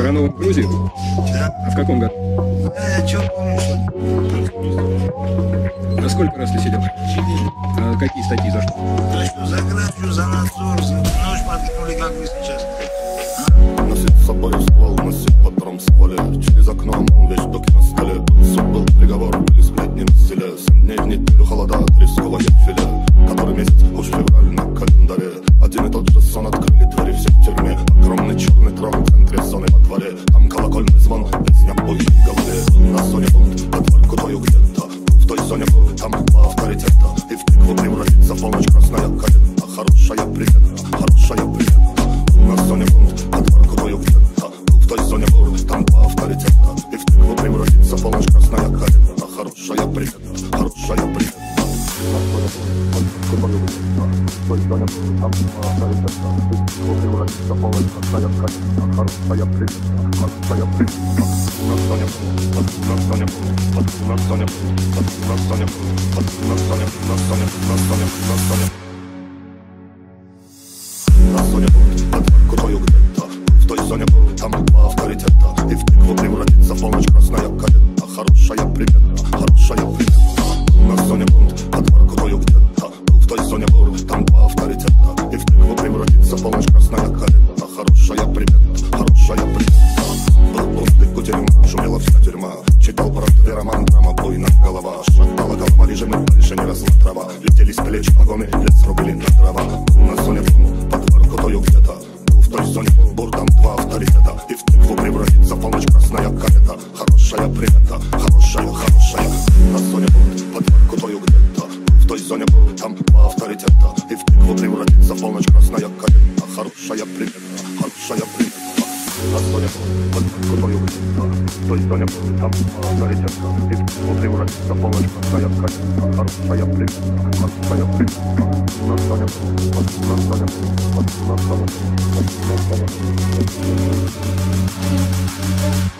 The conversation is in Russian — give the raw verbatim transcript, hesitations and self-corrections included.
коронован в Грузию? Да. А в каком году? А я что помню, что... На сколько раз ты сидел? А какие статьи, за что? За что? За кражу, за надзор, за нож подкинули, как вы сейчас. Носить с собой ствол, носить патрон в стволе. Через окно ОМОН, вещдоки на столе. Был суд, был приговор, были сплетни на селе. Семь дней в неделю холода, тресковое филе. Который месяц, уж февраль на календаре. Один и тот же сон, открыли двери все в тюрьме. Огромный черный трон в центре зоны во дворе. Там колокольный звон, песня в буйной голове. На зоне бунт, под дворку твою где-то. В той зоне был, там два авторитета. И в тыкву превратится полночь красная калета. Хорошая примета, хорошая примета. На зоне бунт, под дворку твою где-то. В той зоне был, там два авторитета. И в тыкву превратится полночь красная калета. Хорошая примета, хорошая примета. На зоне бунт, под дворку твою где-то. В той зоне был, там два авторитета. И в тыкву превратится полночь красная калета. Хорошая примета, хорошая примета. На зоне бунт, на зоне бунт, на зоне бунт, на зоне бунт, на зоне, на зоне, на зоне, на зоне. На зоне бунт, под дворку твою где-то. В той зоне был, там два авторитета. И в тыкву превратится полночь красная калета. Хорошая примета, хорошая примета. На зоне бунт, под дворку твою где-то. В той зоне был, там два авторитета. И в тыкву превратится полночь красная калета. Хорошая примета, хорошая примета. Был бунт, тыкву тюрьма, шумела вся тюрьма. Читал правдивый роман, драма, буйна голова. Шатала голова, режимы больше не росла трава. Летели с плеч погоны, лес рубили на дрова. На зоне бунт, под дворку твою где-то. В той зоне бур, там два авторитета. И в тыкву превратится полночь красная калета. Хорошая примета, хорошая, хорошая. На зоне бунт, под дворку твою где-то. В той зоне бур, там два авторитета. И в тыкву превратится полночь красная калета. Хорошая примета, хорошая примета. На зоне бунт, под дворку твою где-то. В той зоне бур, там два авторитета. И в тыкву превратится полночь красная калета. Хорошая примета, хорошая примета. На зоне бунт, на зоне бунт, на зоне бунт. Thank you.